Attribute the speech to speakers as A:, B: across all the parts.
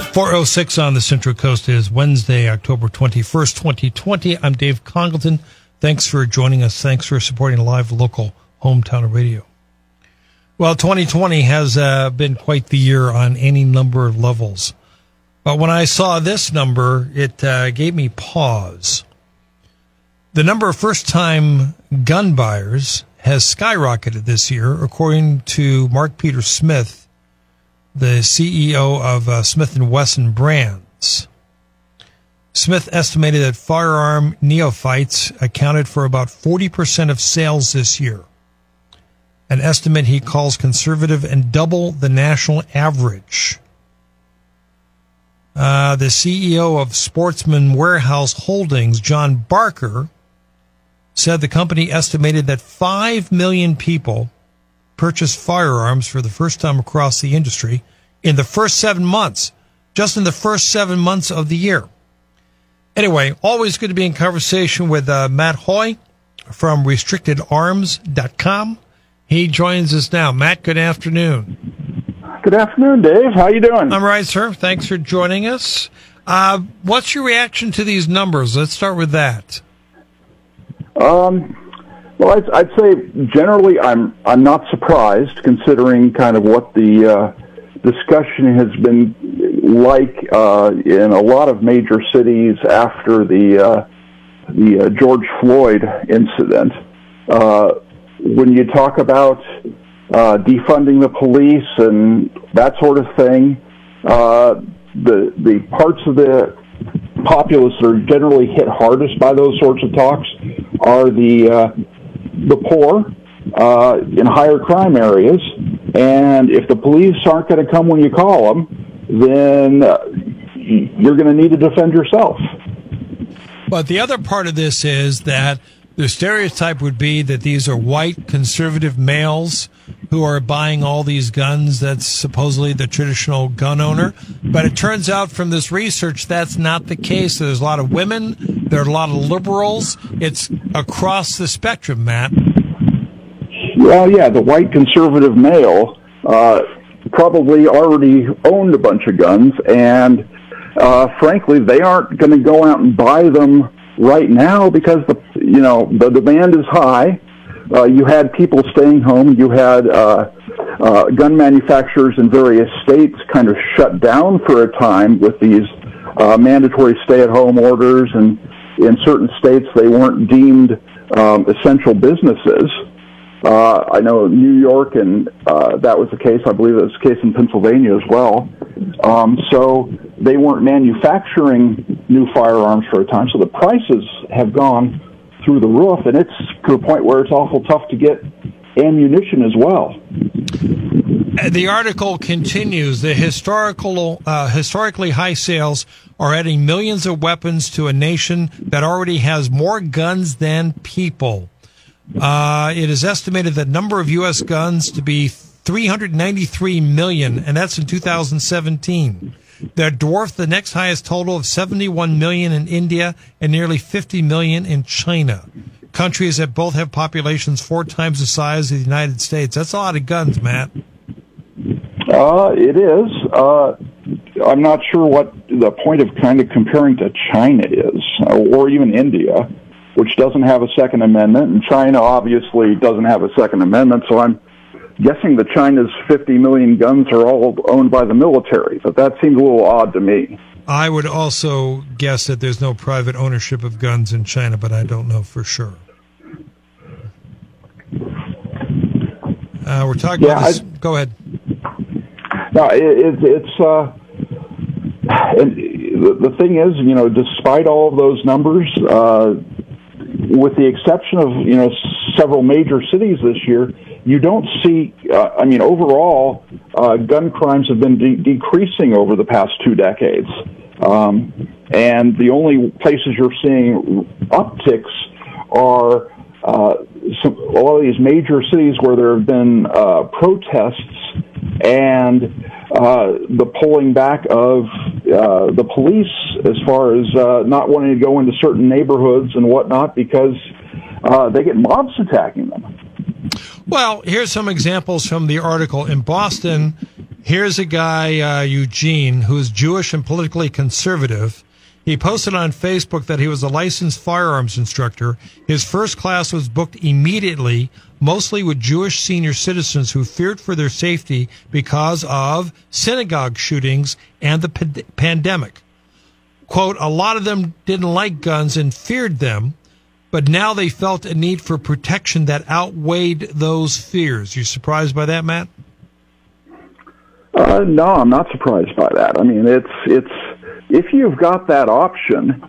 A: 4:06 on the Central Coast. It is Wednesday, October 21st, 2020. I'm Dave Congleton. Thanks for joining us. Thanks for supporting live local hometown radio. Well, 2020 has been quite the year on any number of levels. But when I saw this number, it gave me pause. The number of first-time gun buyers has skyrocketed this year, according to Mark Peter Smith, the CEO of Smith & Wesson Brands. Smith estimated that firearm neophytes accounted for about 40% of sales this year, an estimate he calls conservative and double the national average. The CEO of Sportsman Warehouse Holdings, John Barker, said the company estimated that 5 million people purchased firearms for the first time across the industry in the first 7 months, just in the first 7 months of the year. Anyway, always good to be in conversation with Matt Hoy from RestrictedArms.com. He joins us now. Matt, good afternoon.
B: Good afternoon, Dave. How you doing?
A: I'm right, sir. Thanks for joining us. What's your reaction to these numbers? Let's start with that.
B: Well, I'd say generally I'm not surprised, considering kind of what the discussion has been like in a lot of major cities after the George Floyd incident. When you talk about defunding the police and that sort of thing, the parts of the populace that are generally hit hardest by those sorts of talks are the poor in higher crime areas, and if the police aren't going to come when you call them, then you're going to need to defend yourself.
A: But the other part of this is that the stereotype would be that these are white conservative males who are buying all these guns. That's supposedly the traditional gun owner. But it turns out from this research that's not the case. There's a lot of women. There are a lot of liberals. It's across the spectrum, Matt.
B: Well, yeah, the white conservative male probably already owned a bunch of guns, and frankly, they aren't going to go out and buy them right now because the demand is high. You had people staying home. You had gun manufacturers in various states kind of shut down for a time with these mandatory stay-at-home orders, and in certain states they weren't deemed essential businesses. I know New York, and that was the case. I believe it was the case in Pennsylvania as well. So they weren't manufacturing new firearms for a time, so the prices have gone through the roof, and it's to a point where it's awful tough to get ammunition as well.
A: The article continues. The historically high sales are adding millions of weapons to a nation that already has more guns than people. It is estimated that number of U.S. guns to be 393 million, and that's in 2017. That dwarfed the next highest total of 71 million in India and nearly 50 million in China. Countries that both have populations 4 times the size of the United States. That's a lot of guns, Matt.
B: It is. I'm not sure what the point of kind of comparing to China is, or even India, which doesn't have a Second Amendment, and China obviously doesn't have a Second Amendment, so I'm guessing that China's 50 million guns are all owned by the military, but that seems a little odd to me.
A: I would also guess that there's no private ownership of guns in China, but I don't know for sure. We're talking about this. Go ahead.
B: No, and the thing is, despite all of those numbers, with the exception of, several major cities this year, you don't see, overall, gun crimes have been decreasing over the past 2 decades. And the only places you're seeing upticks are a lot of these major cities where there have been protests and the pulling back of the police as far as not wanting to go into certain neighborhoods and whatnot because they get mobs attacking them.
A: Well, here's some examples from the article. In Boston, Here's a guy, Eugene, who is Jewish and politically conservative. He posted on Facebook that he was a licensed firearms instructor. His first class was booked immediately, mostly with Jewish senior citizens who feared for their safety because of synagogue shootings and the pandemic. Quote, a lot of them didn't like guns and feared them, but now they felt a need for protection that outweighed those fears. You surprised by that, Matt?
B: No, I'm not surprised by that. I mean, it's if you've got that option,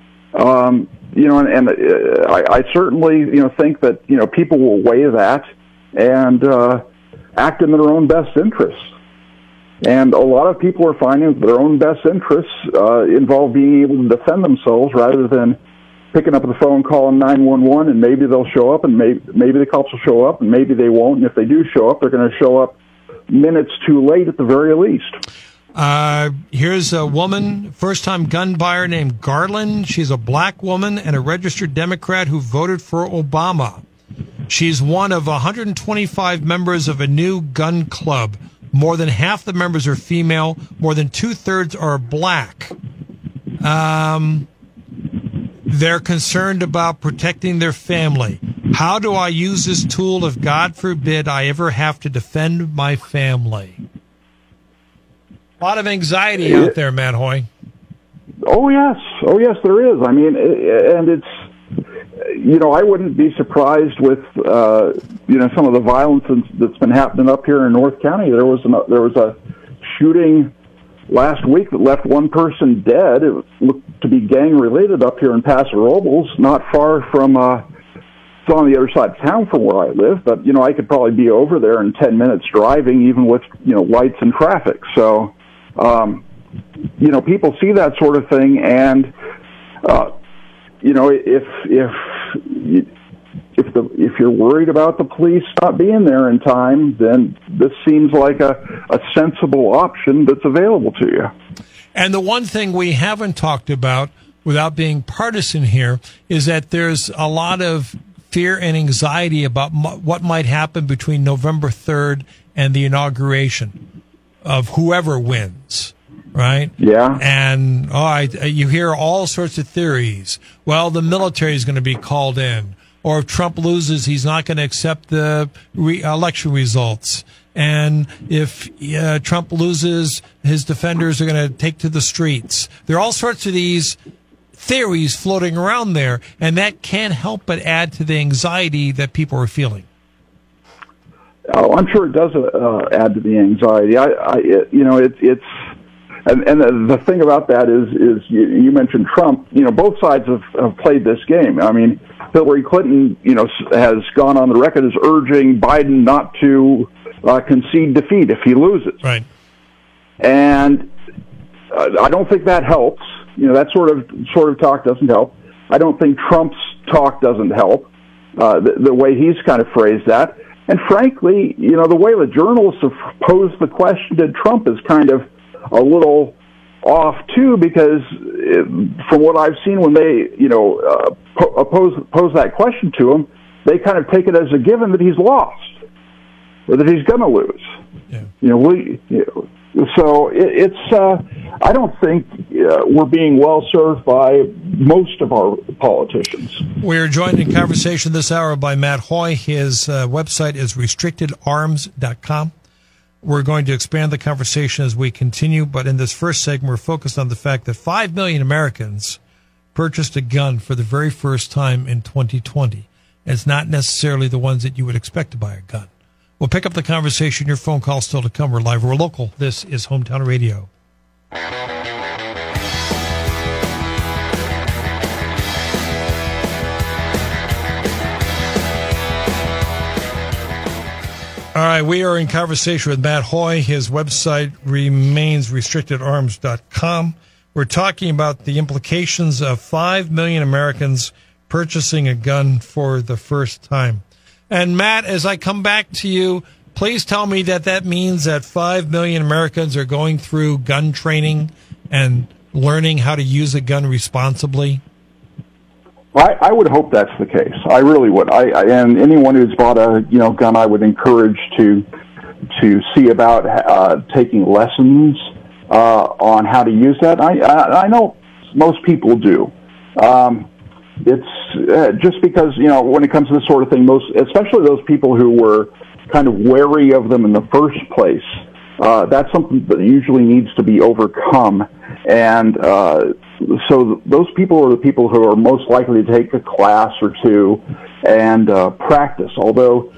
B: I certainly, think that, people will weigh that and act in their own best interests. And a lot of people are finding that their own best interests involve being able to defend themselves rather than picking up the phone, calling 911, and maybe they'll show up, and maybe the cops will show up, and maybe they won't. And if they do show up, they're going to show up minutes too late at the very least.
A: Here's a woman, first-time gun buyer named Garland. She's a black woman and a registered Democrat who voted for Obama. She's one of 125 members of a new gun club. More than half the members are female. More than two-thirds are black. They're concerned about protecting their family. How do I use this tool if, God forbid, I ever have to defend my family? A lot of anxiety out there, Matt Hoy.
B: Oh, yes, there is. I mean, and it's, I wouldn't be surprised with, some of the violence that's been happening up here in North County. There was a shooting last week that left one person dead. It looked to be gang-related up here in Paso Robles, not far from, it's on the other side of town from where I live, but, I could probably be over there in 10 minutes driving, even with, lights and traffic. So, people see that sort of thing, and, if you're worried about the police not being there in time, then this seems like a sensible option that's available to you.
A: And the one thing we haven't talked about, without being partisan here, is that there's a lot of fear and anxiety about what might happen between November 3rd and the inauguration of whoever wins. Right?
B: Yeah.
A: And you hear all sorts of theories. Well, the military is going to be called in. Or if Trump loses, he's not going to accept the election results. And if Trump loses, his defenders are going to take to the streets. There are all sorts of these theories floating around there, and that can't help but add to the anxiety that people are feeling.
B: Oh, I'm sure it does add to the anxiety. It's and the thing about that is you mentioned Trump. Both sides have played this game. I mean, Hillary Clinton, has gone on the record as urging Biden not to concede defeat if he loses.
A: Right.
B: And I don't think that helps. That sort of talk doesn't help. I don't think Trump's talk doesn't help. The way he's kind of phrased that. And frankly, the way the journalists have posed the question to Trump is kind of a little off too, because from what I've seen, when they pose that question to him, they kind of take it as a given that he's lost or that he's going to lose. Yeah. So it's I don't think we're being well served by most of our politicians.
A: We're joined in conversation this hour by Matt Hoy. His website is restrictedarms.com. We're going to expand the conversation as we continue, but in this first segment, we're focused on the fact that 5 million Americans purchased a gun for the very first time in 2020. And it's not necessarily the ones that you would expect to buy a gun. We'll pick up the conversation. Your phone call still to come. We're live. We're local. This is Hometown Radio. All right, we are in conversation with Matt Hoy. His website remains restrictedarms.com. We're talking about the implications of 5 million Americans purchasing a gun for the first time. And Matt, as I come back to you, please tell me that means that 5 million Americans are going through gun training and learning how to use a gun responsibly.
B: I would hope that's the case. I really would. And anyone who's bought a gun, I would encourage to to see about taking lessons on how to use that. I know most people do. It's just because, when it comes to this sort of thing, especially those people who were kind of wary of them in the first place, that's something that usually needs to be overcome. And so those people are the people who are most likely to take a class or two and practice. Although,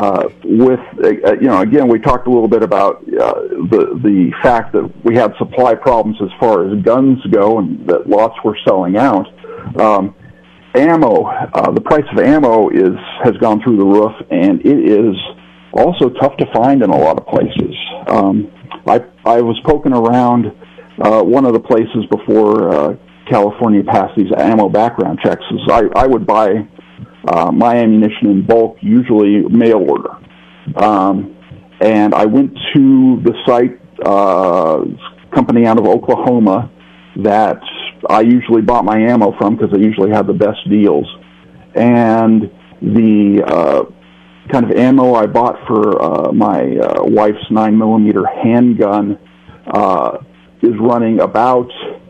B: again, we talked a little bit about the fact that we had supply problems as far as guns go, and that lots were selling out. Ammo, the price of ammo has gone through the roof, and it is also tough to find in a lot of places. I was poking around one of the places before California passed these ammo background checks. I would buy my ammunition in bulk, usually mail order. And I went to the site, company out of Oklahoma that I usually bought my ammo from because they usually have the best deals. And the kind of ammo I bought for my wife's 9mm handgun is running about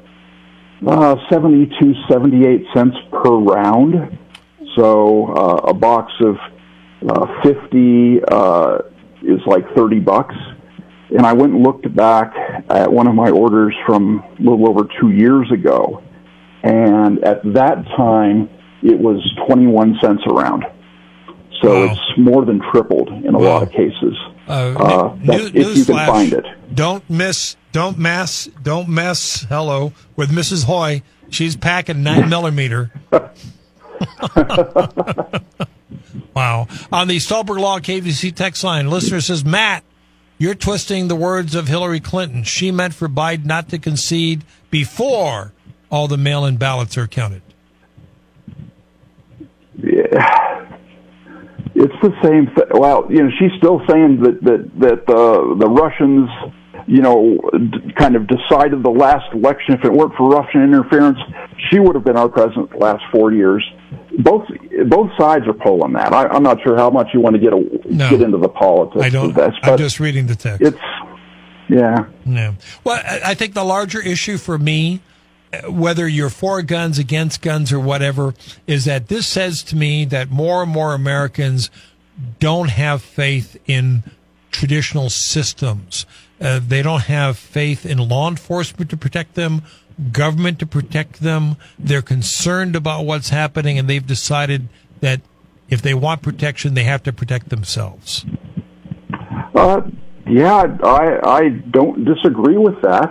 B: 72, 78 cents per round. So a box of 50 is like $30. And I went and looked back at one of my orders from a little over 2 years ago, and at that time it was 21 cents a round. So It's more than tripled in a lot of cases. If you can find it.
A: Don't mess, hello, with Mrs. Hoy. She's packing 9mm. Wow. On the Stolberg Law KVC text line, listener says, Matt, you're twisting the words of Hillary Clinton. She meant for Biden not to concede before all the mail-in ballots are counted.
B: Yeah. It's the same thing. Well, she's still saying that the Russians, kind of decided the last election. If it weren't for Russian interference, she would have been our president the last 4 years. Both sides are pulling that. I'm not sure how much you want to get into the politics of this.
A: I'm just reading the text.
B: Yeah.
A: Well, I think the larger issue for me, whether you're for guns, against guns, or whatever, is that this says to me that more and more Americans don't have faith in traditional systems. They don't have faith in law enforcement to protect them, government to protect them. They're concerned about what's happening, and they've decided that if they want protection, they have to protect themselves.
B: Yeah, I don't disagree with that.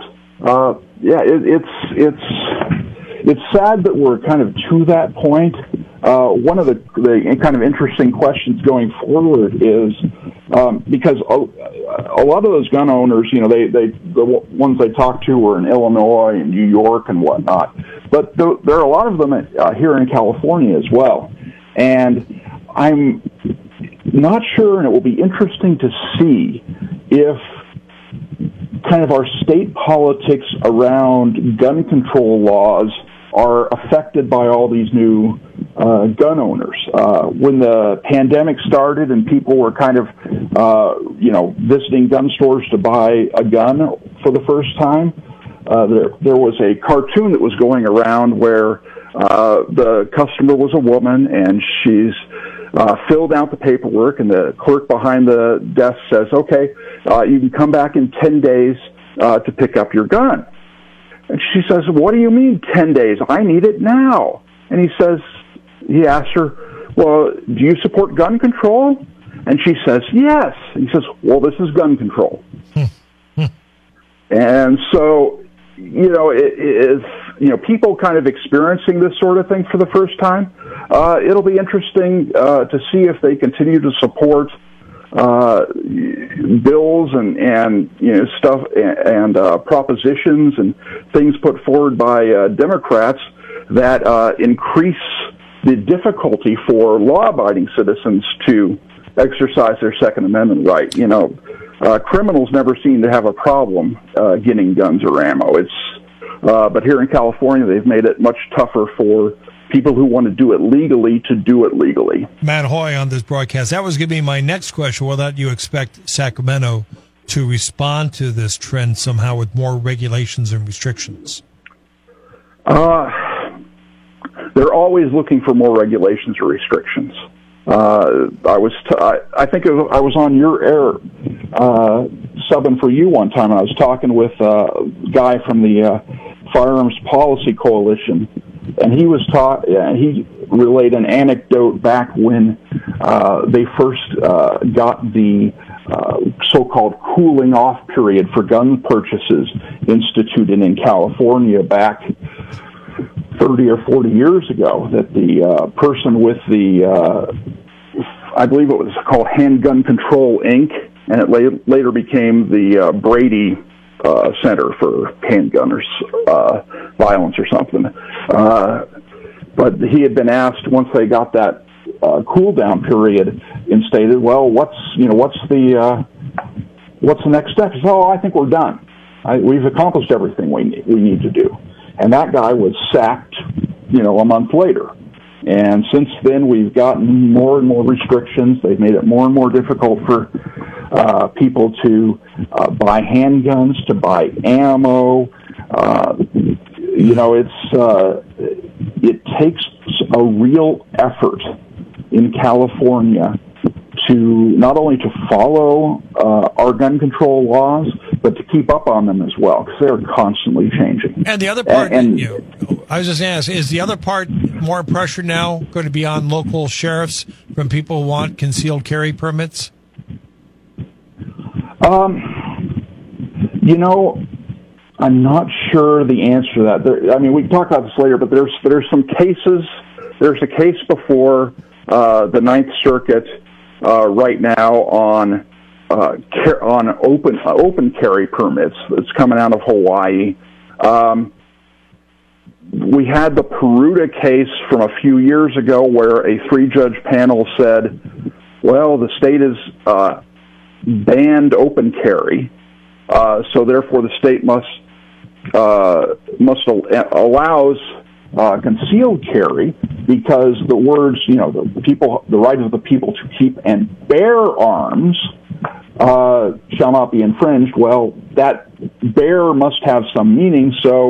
B: It's sad that we're kind of to that point. One of the kind of interesting questions going forward is because a lot of those gun owners, the ones I talked to were in Illinois and New York and whatnot, but there are a lot of them here in California as well. And I'm not sure, and it will be interesting to see if kind of our state politics around gun control laws are affected by all these new gun owners. When the pandemic started and people were kind of, visiting gun stores to buy a gun for the first time, there was a cartoon that was going around where the customer was a woman and she's filled out the paperwork, and the clerk behind the desk says, okay, you can come back in 10 days to pick up your gun. And she says, what do you mean 10 days? I need it now. And he asks her, well, do you support gun control? And she says, yes. And he says, well, this is gun control. And so, people kind of experiencing this sort of thing for the first time, it'll be interesting to see if they continue to support bills and stuff and propositions and things put forward by Democrats that increase the difficulty for law-abiding citizens to exercise their Second Amendment right. Criminals never seem to have a problem getting guns or ammo. But here in California, they've made it much tougher for people who want to do it legally to do it legally.
A: Matt Hoy on this broadcast. That was going to be my next question, whether you expect Sacramento to respond to this trend somehow with more regulations and restrictions.
B: They're always looking for more regulations or restrictions. I think I was on your air subbing for you one time, and I was talking with a guy from the Firearms Policy Coalition, and he relayed an anecdote back when they first got the so-called cooling off period for gun purchases instituted in California back 30 or 40 years ago, that the person with the, I believe it was called Handgun Control, Inc., and it later became the Brady Center for Handgunners Violence or something. But he had been asked, once they got that cool down period instated, well, what's the next step? He said, I think we're done. We've accomplished everything we need to do. And that guy was sacked, a month later. And since then, we've gotten more and more restrictions. They've made it more and more difficult for people to buy handguns, to buy ammo. It takes a real effort in California to not only to follow our gun control laws, but to keep up on them as well, because they're constantly changing.
A: And the other part, I was just going to ask, is the other part more pressure now going to be on local sheriffs from people who want concealed carry permits?
B: I'm not sure the answer to that. We can talk about this later, but there's some cases. There's a case before the Ninth Circuit right now on open carry permits that's coming out of Hawaii. We had the Peruta case from a few years ago where a 3-judge panel said, well, the state has banned open carry, so therefore the state allows concealed carry, because the words, the right of the people to keep and bear arms shall not be infringed. Well, that bear must have some meaning.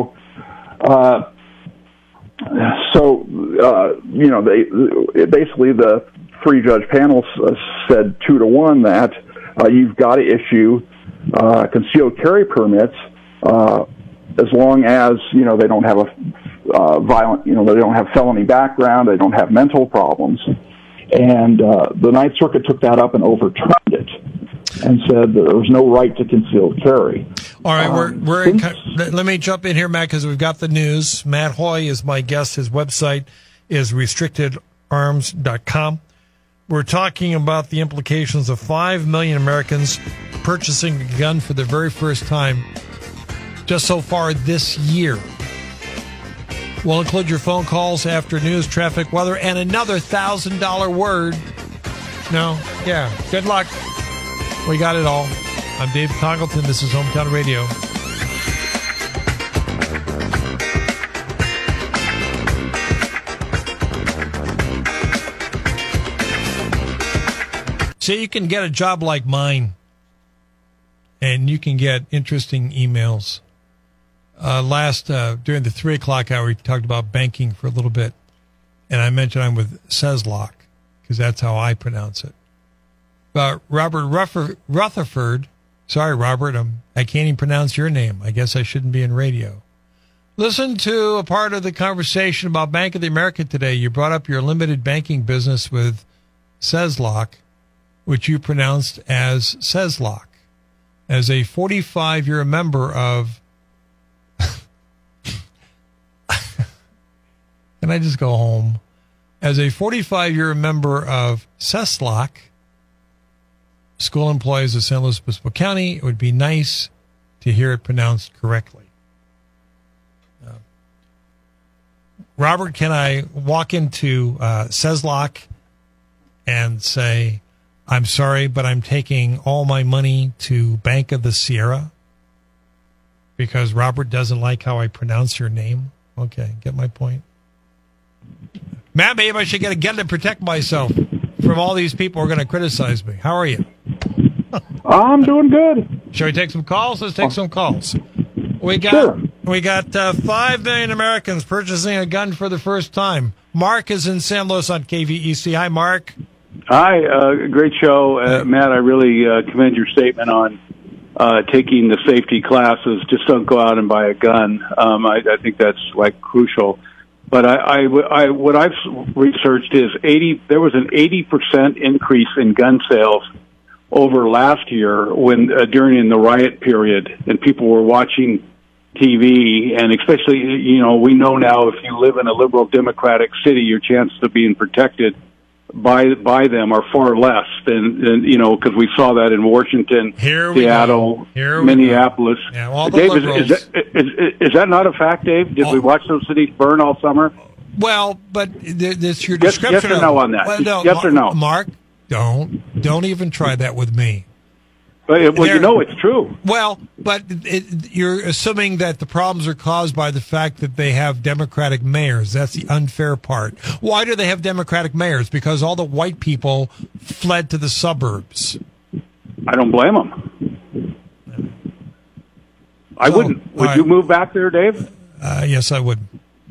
B: Basically the 3-judge panel said 2-1 that you've got to issue concealed carry permits as long as they don't have a violent, they don't have felony background, they don't have mental problems. And the Ninth Circuit took that up and overturned it and said there was no right to concealed carry.
A: All right, let me jump in here, Matt, because we've got the news. Matt Hoy is my guest. His website is restrictedarms.com. We're talking about the implications of 5 million Americans purchasing a gun for the very first time just so far this year. We'll include your phone calls after news, traffic, weather, and another $1,000 word. No? Yeah. Good luck. We got it all. I'm Dave Congleton. This is Hometown Radio. So you can get a job like mine, and you can get interesting emails. During the 3 o'clock hour, we talked about banking for a little bit, and I mentioned I'm with Ceslock, because that's how I pronounce it. Robert Rutherford, sorry, Robert, I can't even pronounce your name. I guess I shouldn't be in radio. Listen to a part of the conversation about Bank of the America today. You brought up your limited banking business with Ceslock, which you pronounced as Ceslock. As a 45-year member of... Can I just go home? As a 45-year member of Ceslock, school employees of San Luis Obispo County, it would be nice to hear it pronounced correctly. Robert, can I walk into Ceslock and say, I'm sorry, but I'm taking all my money to Bank of the Sierra because Robert doesn't like how I pronounce your name? Okay, get my point? Matt, maybe I should get a gun to protect myself from all these people who are going to criticize me. How are you?
B: I'm doing good.
A: Shall we take some calls? Let's take some calls. We got
B: Sure.
A: 5 million Americans purchasing a gun for the first time. Mark is in San Luis on KVEC. Hi, Mark.
C: Hi, great show. Matt, I really commend your statement on taking the safety classes. Just don't go out and buy a gun. I think that's like crucial. But what I've researched is there was an 80% increase in gun sales over last year when during the riot period, and people were watching TV, and especially, we know now if you live in a liberal democratic city, your chances of being protected by them are far less than because we saw that in Washington, Seattle, Minneapolis.
A: Yeah, all the
C: Dave,
A: liberals.
C: is that not a fact, Dave? Did we watch those cities burn all summer?
A: Well, but it's your description.
C: Yes or no on that?
A: Well, no,
C: yes or no?
A: Mark, don't even try that with me.
C: Well, it's true.
A: Well, but you're assuming that the problems are caused by the fact that they have Democratic mayors. That's the unfair part. Why do they have Democratic mayors? Because all the white people fled to the suburbs.
C: I don't blame them. I wouldn't. Would you move back there, Dave?
A: Yes, I would.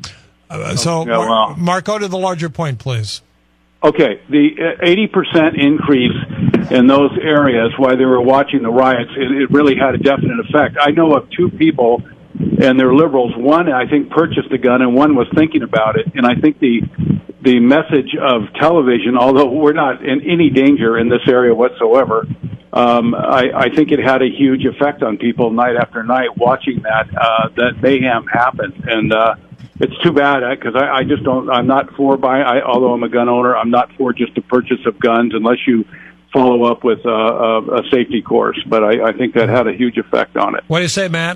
A: Mark, go to the larger point, please.
C: Okay, the 80% increase in those areas while they were watching the riots, it really had a definite effect. I know of two people, and they're liberals. One, I think, purchased a gun, and one was thinking about it. And I think the message of television, although we're not in any danger in this area whatsoever, I think it had a huge effect on people night after night watching that mayhem happen. And it's too bad because I just don't. I'm not for buying. Although I'm a gun owner, I'm not for just the purchase of guns unless you follow up with a safety course. But I think that had a huge effect on it.
A: What do you say, Matt?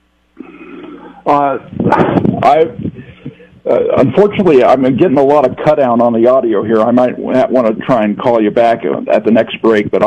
B: Unfortunately, I'm getting a lot of cut out on the audio here. I might want to try and call you back at the next break. But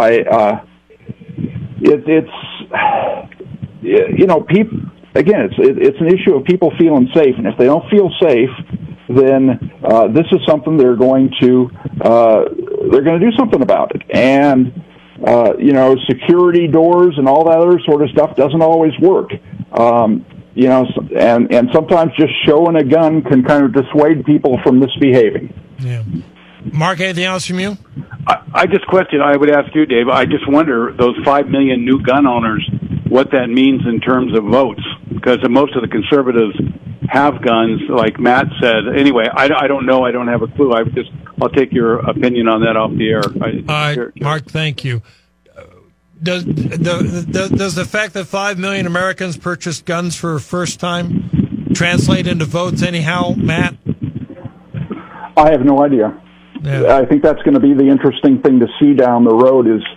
B: people. Again, it's an issue of people feeling safe, and if they don't feel safe, then this is something they're going to do something about it. And security doors and all that other sort of stuff doesn't always work. And sometimes just showing a gun can kind of dissuade people from misbehaving.
A: Yeah. Mark, anything else from you?
C: I would ask you, Dave. I just wonder those 5 million new gun owners, what that means in terms of votes, because most of the conservatives have guns, like Matt said. Anyway, I don't know. I don't have a clue. I'll take your opinion on that off the air.
A: Mark, thank you. Does the fact that 5 million Americans purchased guns for the first time translate into votes anyhow, Matt?
B: I have no idea. Yeah. I think that's going to be the interesting thing to see down the road is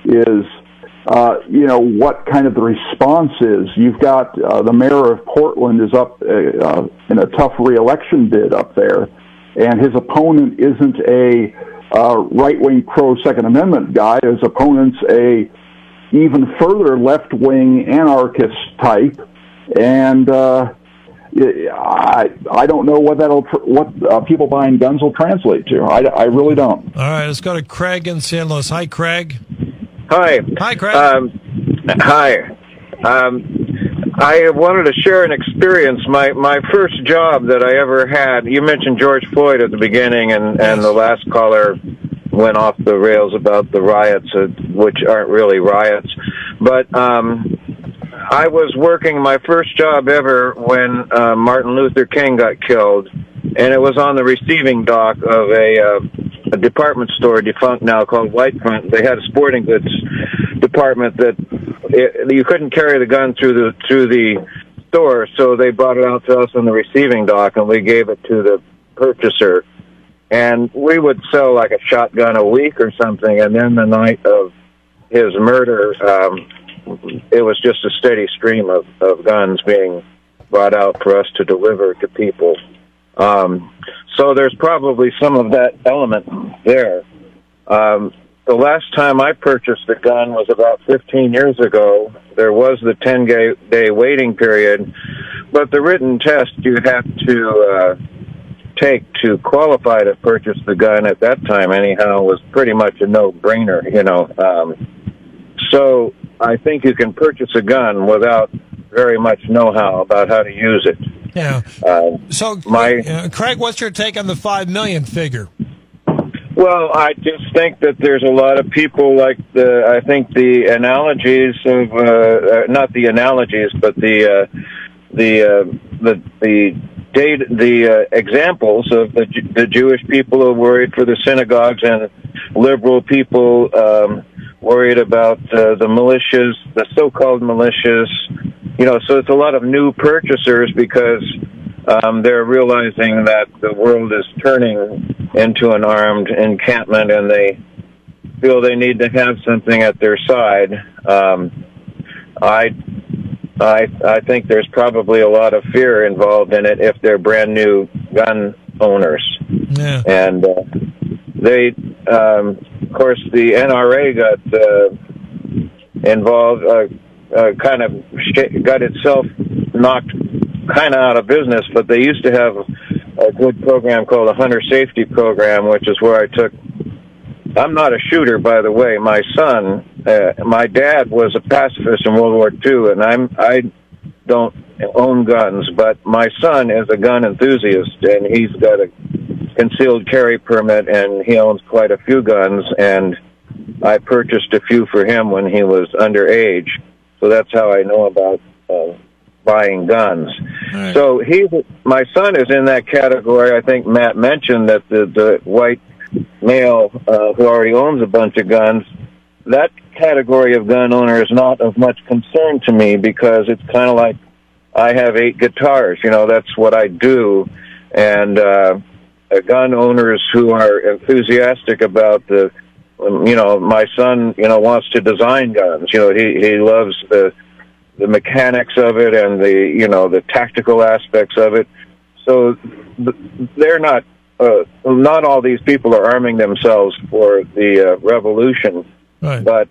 B: what kind of the response is. You've got the mayor of Portland is up in a tough re-election bid up there, and his opponent isn't a right-wing pro-Second Amendment guy. His opponent's a even further left-wing anarchist type, and I don't know what people buying guns will translate to. I really don't.
A: All right, let's go to Craig in San Luis. Hi, Craig.
D: Hi.
A: Hi, Craig.
D: Hi. I wanted to share an experience. My first job that I ever had, you mentioned George Floyd at the beginning, and the last caller went off the rails about the riots, which aren't really riots. But I was working my first job ever when Martin Luther King got killed, and it was on the receiving dock of a department store, defunct now, called White Front. They had a sporting goods department that you couldn't carry the gun through the store, so they brought it out to us on the receiving dock, and we gave it to the purchaser. And we would sell like a shotgun a week or something, and then the night of his murder, it was just a steady stream of guns being brought out for us to deliver to people. So there's probably some of that element there. The last time I purchased a gun was about 15 years ago. There was the 10-day waiting period, but the written test, you have to take to qualify to purchase the gun at that time anyhow was pretty much a no-brainer, So I think you can purchase a gun without very much know-how about how to use it.
A: Yeah. Craig, what's your take on the $5 million figure?
D: Well, I just think that there's a lot of people like I think the analogies of not the analogies, but the examples of the Jewish people who are worried for the synagogues and liberal people worried about the militias, the so-called militias. So it's a lot of new purchasers because they're realizing that the world is turning into an armed encampment, and they feel they need to have something at their side. I think there's probably a lot of fear involved in it if they're brand new gun owners.
A: Yeah.
D: And they, of course, the NRA got involved, kind of got itself knocked kind of out of business, but they used to have a good program called the Hunter Safety Program, which is where I'm not a shooter, by the way. My son, my dad was a pacifist in World War II, and I don't own guns, but my son is a gun enthusiast, and he's got a concealed carry permit, and he owns quite a few guns, and I purchased a few for him when he was underage, so that's how I know about buying guns. Right. So my son is in that category. I think Matt mentioned that the white male who already owns a bunch of guns, that category of gun owner is not of much concern to me because it's kind of like I have 8 guitars. That's what I do. And gun owners who are enthusiastic about my son, wants to design guns. He loves the mechanics of it and the tactical aspects of it. So they're not all these people are arming themselves for the revolution.
A: Right.
D: But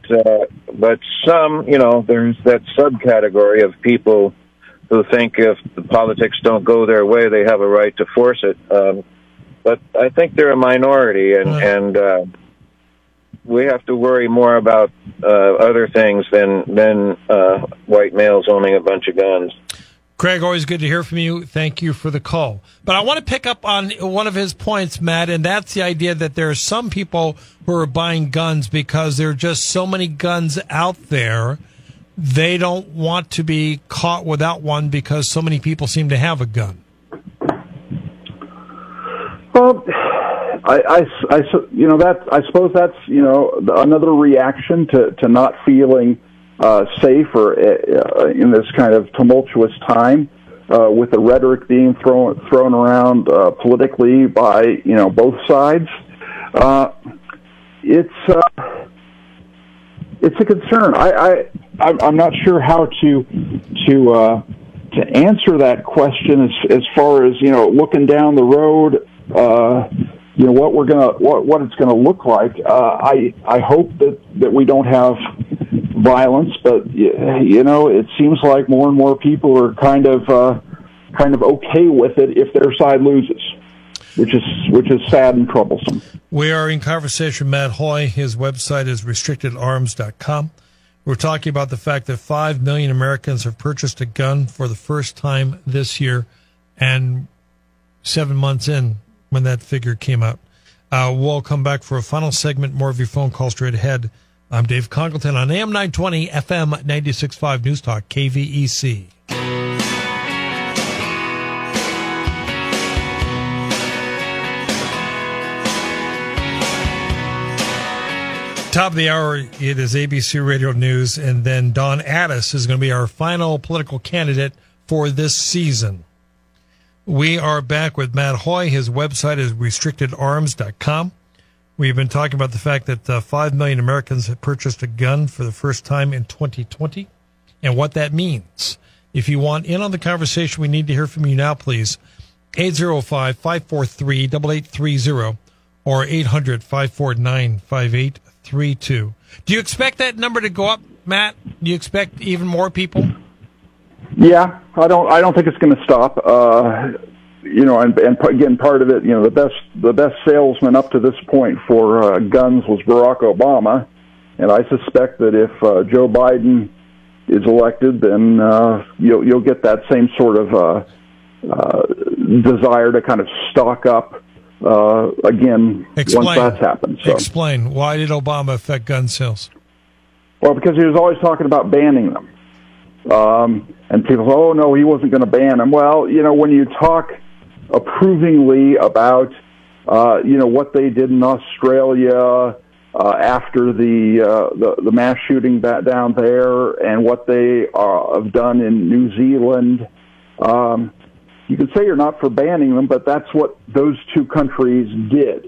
D: some, there's that subcategory of people who think if the politics don't go their way, they have a right to force it. But I think they're a minority, and we have to worry more about other things than white males owning a bunch of guns.
A: Craig, always good to hear from you. Thank you for the call. But I want to pick up on one of his points, Matt, and that's the idea that there are some people who are buying guns because there are just so many guns out there. They don't want to be caught without one because so many people seem to have a gun.
B: Well, I suppose that's another reaction to not feeling safe or in this kind of tumultuous time with the rhetoric being thrown around politically by both sides. It's a concern. I'm not sure how to answer that question as far as looking down the road. What it's gonna look like. I hope that we don't have violence, but it seems like more and more people are kind of okay with it if their side loses, which is sad and troublesome.
A: We are in conversation with Matt Hoy. His website is restrictedarms.com. We're talking about the fact that 5 million Americans have purchased a gun for the first time this year, and 7 months in when that figure came out. We'll come back for a final segment. More of your phone calls straight ahead. I'm Dave Congleton on AM 920, FM 96.5 News Talk, KVEC. Top of the hour, it is ABC Radio News, and then Don Addis is going to be our final political candidate for this season. We are back with Matt Hoy. His website is restrictedarms.com. We've been talking about the fact that 5 million Americans have purchased a gun for the first time in 2020 and what that means. If you want in on the conversation, we need to hear from you now, please. 805-543-8830 or 800-549-5832. Do you expect that number to go up, Matt? Do you expect even more people?
B: Yeah, I don't think it's going to stop. and again, part of it, the best salesman up to this point for guns was Barack Obama, and I suspect that if Joe Biden is elected, then you'll get that same sort of desire to kind of stock up again.
A: Explain.
B: Once that's happened. So.
A: Explain. Why did Obama affect gun sales?
B: Well, because he was always talking about banning them. And people say, oh, no, he wasn't going to ban them. Well, when you talk approvingly about, what they did in Australia after the mass shooting down there and what they have done in New Zealand, you can say you're not for banning them, but that's what those two countries did.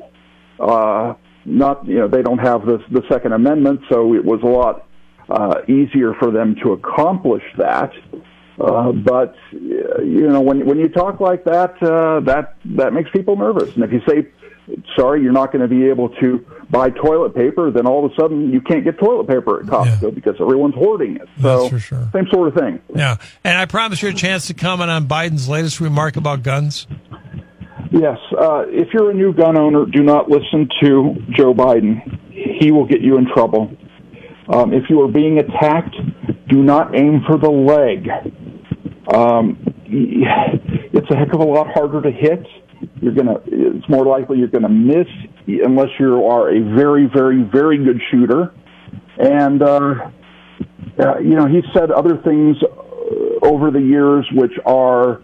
B: They don't have the Second Amendment, so it was a lot easier for them to accomplish that. But when you talk like that, that makes people nervous. And if you say, sorry, you're not going to be able to buy toilet paper, then all of a sudden you can't get toilet paper at Costco because everyone's hoarding it. So,
A: that's for sure.
B: Same sort of thing.
A: Yeah. And I promise you a chance to comment on Biden's latest remark about guns.
B: Yes. If you're a new gun owner, do not listen to Joe Biden. He will get you in trouble. If you are being attacked, do not aim for the leg. It's a heck of a lot harder to hit. It's more likely you're gonna miss unless you are a very, very, very good shooter. And he's said other things over the years which are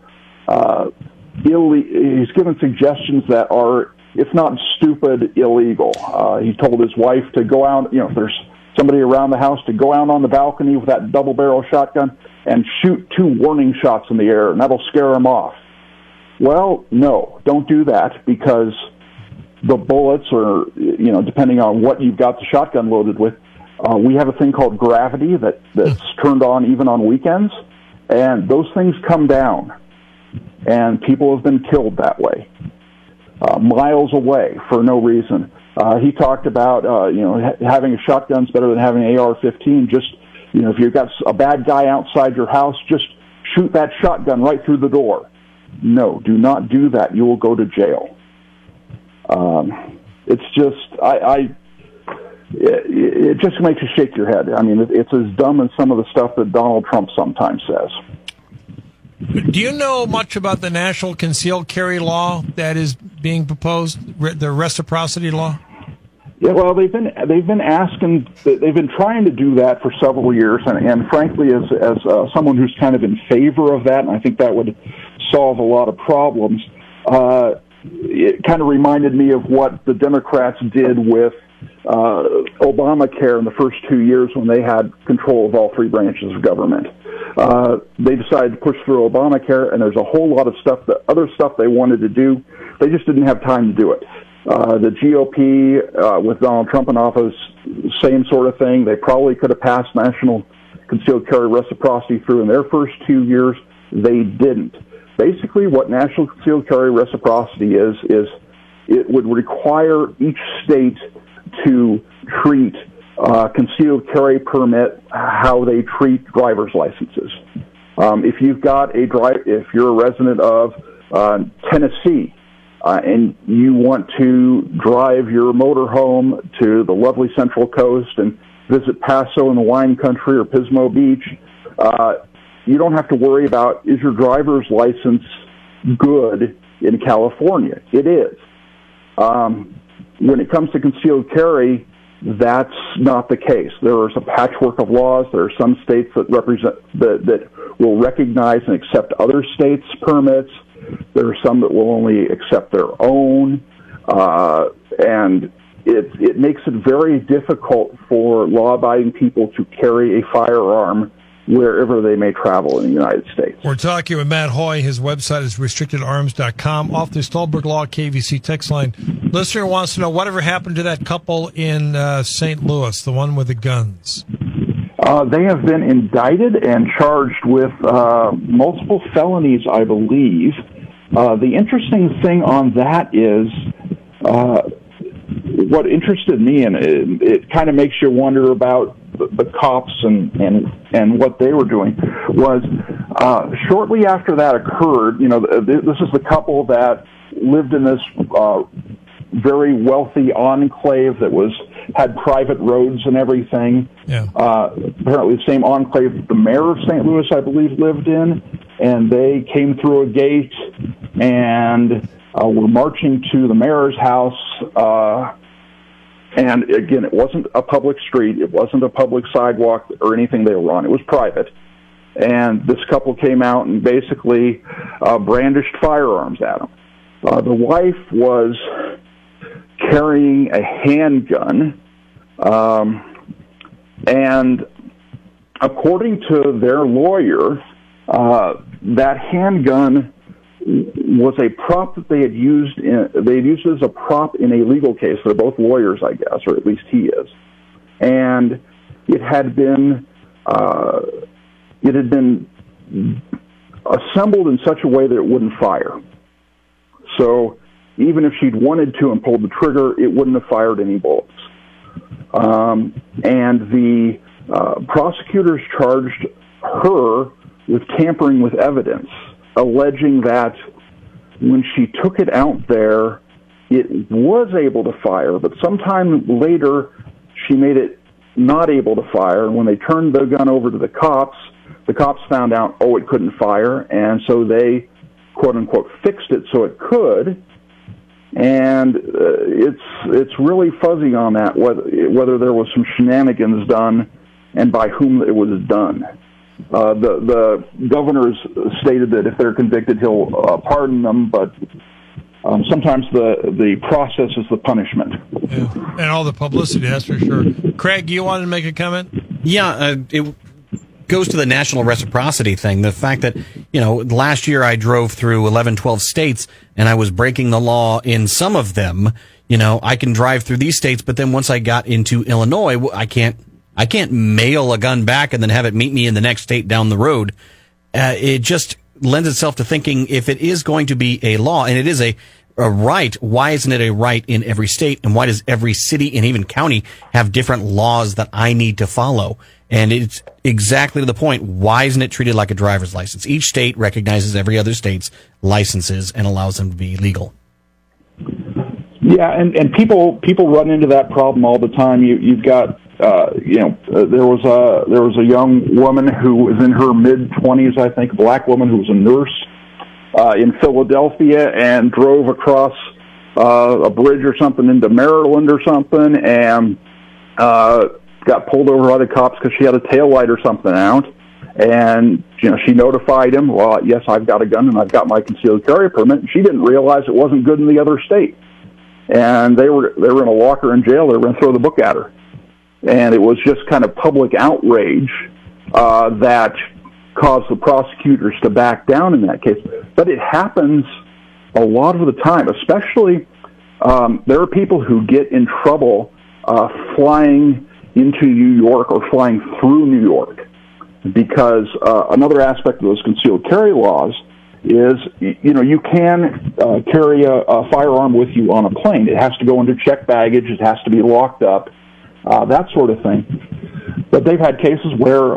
B: he's given suggestions that are, if not stupid, illegal. He told his wife to go out, if there's somebody around the house, to go out on the balcony with that double-barrel shotgun and shoot 2 warning shots in the air, and that'll scare them off. Well, no, don't do that, because the bullets are, depending on what you've got the shotgun loaded with, we have a thing called gravity that's turned on even on weekends, and those things come down, and people have been killed that way, miles away for no reason. He talked about, having a shotgun's better than having an AR-15. Just, if you've got a bad guy outside your house, just shoot that shotgun right through the door. No, do not do that. You will go to jail. It's just, it just makes you shake your head. I mean, it's as dumb as some of the stuff that Donald Trump sometimes says.
A: Do you know much about the national concealed carry law that is being proposed, the reciprocity law?
B: Yeah, well, they've been trying to do that for several years, and frankly, as someone who's kind of in favor of that, and I think that would solve a lot of problems. It kind of reminded me of what the Democrats did with Obamacare in the first 2 years when they had control of all 3 branches of government. They decided to push through Obamacare, and there's a whole lot of other stuff they wanted to do. They just didn't have time to do it. The GOP, with Donald Trump in office, same sort of thing. They probably could have passed national concealed carry reciprocity through in their first 2 years. They didn't. Basically, what national concealed carry reciprocity is it would require each state to treat concealed carry permit how they treat driver's licenses. If you're a resident of Tennessee, and you want to drive your motorhome to the lovely Central Coast and visit Paso in the wine country or Pismo Beach, you don't have to worry about, is your driver's license good in California? It is. When it comes to concealed carry, that's not the case. There is a patchwork of laws. There are some states that will recognize and accept other states' permits. There are some that will only accept their own, and it makes it very difficult for law-abiding people to carry a firearm wherever they may travel in the United States.
A: We're talking with Matt Hoy. His website is restrictedarms.com. Off the Stolberg Law KVC text line. Listener wants to know whatever happened to that couple in St. Louis, the one with the guns.
B: They have been indicted and charged with multiple felonies, I believe. The interesting thing on that is what interested me, and it kind of makes you wonder about the cops and what they were doing was shortly after that occurred. This is the couple that lived in this very wealthy enclave that had private roads and everything.
A: Yeah.
B: Apparently the same enclave that the mayor of St. Louis, I believe, lived in. And they came through a gate and were marching to the mayor's house. And again, it wasn't a public street. It wasn't a public sidewalk or anything they were on. It was private. And this couple came out and basically brandished firearms at them. The wife was carrying a handgun, and according to their lawyer, that handgun was a prop that they had used it as a prop in a legal case. They're both lawyers, I guess, or at least he is. And it had been assembled in such a way that it wouldn't fire. So even if she'd wanted to and pulled the trigger, it wouldn't have fired any bullets. And the prosecutors charged her with tampering with evidence, alleging that when she took it out there, it was able to fire, but sometime later she made it not able to fire. And when they turned the gun over to the cops found out, it couldn't fire, and so they, quote-unquote, fixed it so it could. And it's really fuzzy on that, whether there was some shenanigans done and by whom it was done. The governor's stated that if they're convicted, he'll pardon them, but sometimes the process is the punishment.
A: Yeah. And all the publicity, that's for sure. Craig, you wanted to make a comment?
E: Yeah, it goes to the national reciprocity thing. The fact that, last year I drove through 11, 12 states and I was breaking the law in some of them. I can drive through these states, but then once I got into Illinois, I can't mail a gun back and then have it meet me in the next state down the road. It just lends itself to thinking, if it is going to be a law and it is a right, why isn't it a right in every state? And why does every city and even county have different laws that I need to follow? And it's exactly to the point, why isn't it treated like a driver's license? Each state recognizes every other state's licenses and allows them to be legal.
B: Yeah, and people run into that problem all the time. You've got there was a young woman who was in her mid-20s, I think, a black woman who was a nurse in Philadelphia and drove across a bridge or something into Maryland or something, and got pulled over by the cops because she had a taillight or something out. And she notified him, well, yes, I've got a gun and I've got my concealed carry permit. And she didn't realize it wasn't good in the other state. And they were going to lock her in jail. They were going to throw the book at her. And it was just kind of public outrage that caused the prosecutors to back down in that case. But it happens a lot of the time, especially there are people who get in trouble flying into New York or flying through New York, because another aspect of those concealed carry laws is, you can carry a firearm with you on a plane. It has to go into checked baggage. It has to be locked up, that sort of thing. But they've had cases where,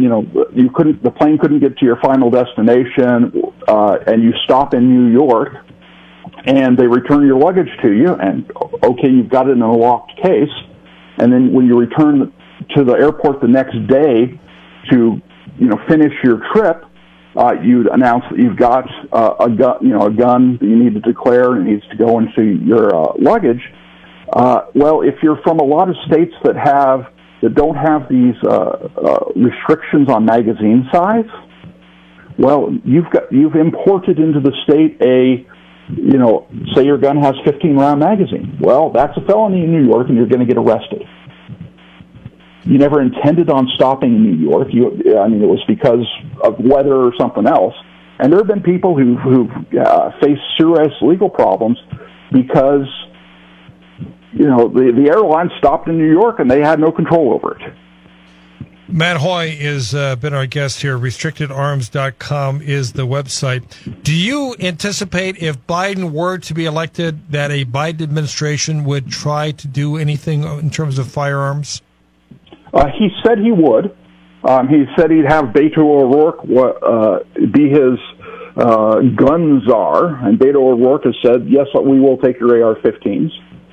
B: the plane couldn't get to your final destination, and you stop in New York, and they return your luggage to you, and you've got it in a locked case. And then when you return to the airport the next day to, finish your trip, you'd announce that you've got a gun that you need to declare and it needs to go into your luggage. Well, if you're from a lot of states that don't have these restrictions on magazine size, well, you've imported into the state say your gun has 15-round magazine. Well, that's a felony in New York, and you're going to get arrested. You never intended on stopping in New York. It was because of weather or something else. And there have been people who've faced serious legal problems because, the airline stopped in New York and they had no control over it.
A: Matt Hoy has been our guest here. RestrictedArms.com is the website. Do you anticipate, if Biden were to be elected, that a Biden administration would try to do anything in terms of firearms?
B: He said he would. He said he'd have Beto O'Rourke be his gun czar, and Beto O'Rourke has said, yes, we will take your AR-15s.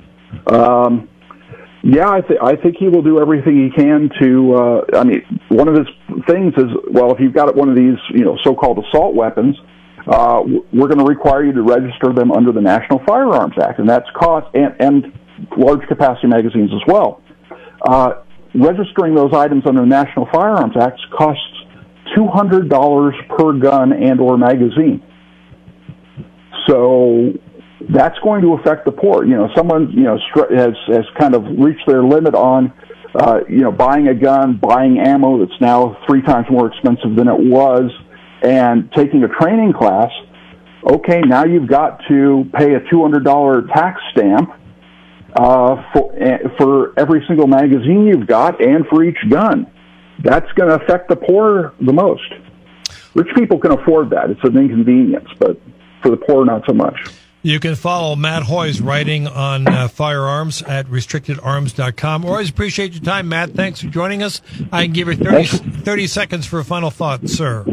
B: I think he will do everything he can to, one of his things is, well, if you've got one of these, so-called assault weapons, we're going to require you to register them under the National Firearms Act, and that's cost, and large capacity magazines as well. Registering those items under the National Firearms Act costs $200 per gun and or magazine. So that's going to affect the poor. Someone has kind of reached their limit on buying a gun, buying ammo that's now 3 times more expensive than it was, and taking a training class. Okay, now you've got to pay a $200 tax stamp for every single magazine you've got and for each gun. That's going to affect the poor the most. Rich people can afford that. It's an inconvenience, but for the poor, not so much.
A: You can follow Matt Hoy's writing on firearms at restrictedarms.com. Always appreciate your time, Matt. Thanks for joining us. I can give you 30 seconds for a final thought, sir.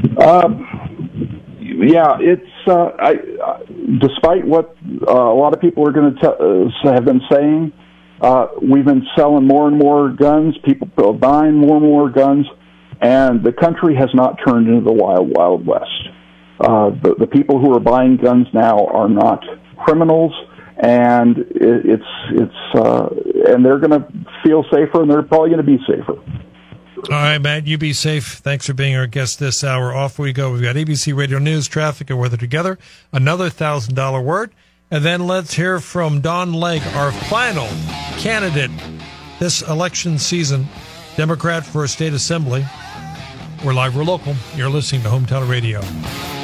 A: Despite what a lot of people are going to have been saying, we've been selling more and more guns. People are buying more and more guns, and the country has not turned into the wild, wild west. The people who are buying guns now are not criminals, and and they're going to feel safer, and they're probably going to be safer. All right, Matt, you be safe. Thanks for being our guest this hour. Off we go. We've got ABC Radio News, traffic, and weather together. Another $1,000 word. And then let's hear from Don Lake, our final candidate this election season, Democrat for a state assembly. We're live, we're local. You're listening to Hometown Radio.